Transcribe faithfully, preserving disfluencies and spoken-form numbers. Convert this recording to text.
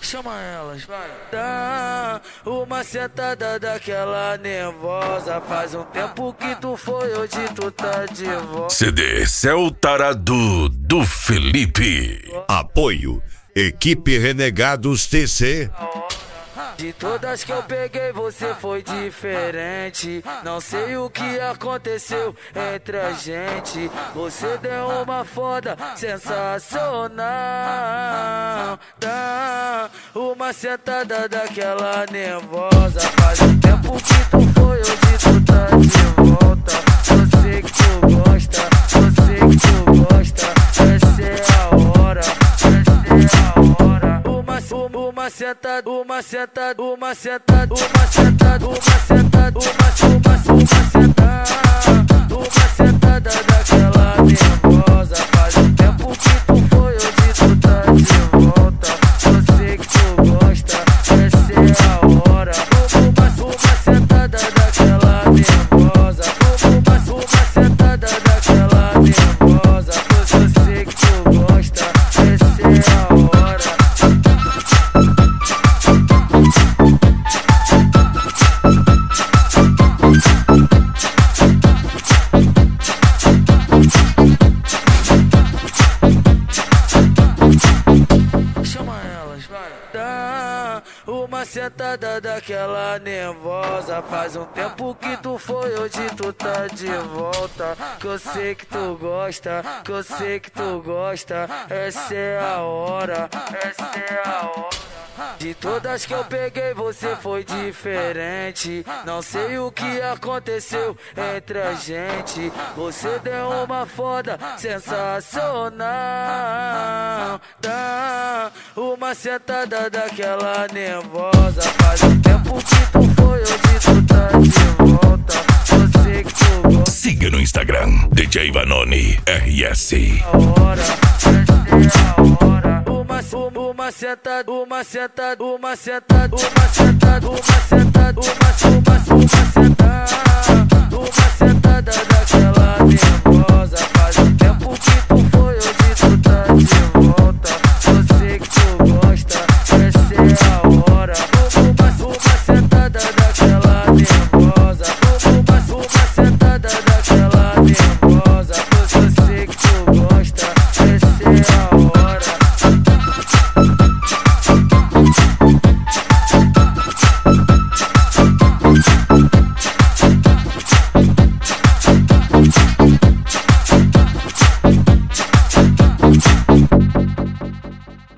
Chama elas, vai. Dá uma sentada daquela nervosa. Faz um tempo que tu foi, hoje tu tá de volta. C D Céu Taradu do Felipe. Apoio Equipe Renegados T C. De todas que eu peguei, você foi diferente. Não sei o que aconteceu entre a gente. Você deu uma foda sensacional. Dá uma sentada daquela nervosa. Faz um tempo que tu foi, hoje tu tá de volta. Eu sei que tu gosta, eu sei que tu gosta. Essa é a hora, essa é a hora. Uma, uma sentada, uma sentada, uma sentada, uma sentada, uma sentada, uma, uma, uma sentada, uma sentada daquela nervosa. Faz um tempo que tu foi, hoje tu tá de volta. Eu sei que tu gosta, essa é a hora. Uma, uma sentada daquela nervosa. Uma, uma sentada daquela nervosa. Eu sei que tu gosta, essa é a hora. Chama elas, vai. Dá uma sentada daquela nervosa. Faz um tempo que tu foi, hoje tu tá de volta. Que eu sei que tu gosta, que eu sei que tu gosta. Essa é a hora, essa é a hora. De todas que eu peguei, você foi diferente. Não sei o que aconteceu entre a gente. Você deu uma foda sensacional. Dá uma sentada daquela nervosa. Faz um tempo que tu foi, hoje tu tá de volta. Eu sei que tu gosta. Siga no Instagram, D J Vanoni R S. A hora, essa é a hora. Uma, uma sentada, uma sentada, uma sentada, uma sentada, uma sentada, uma, uma, uma sentada, uma sentada daquela nervosa. Faz um tempo que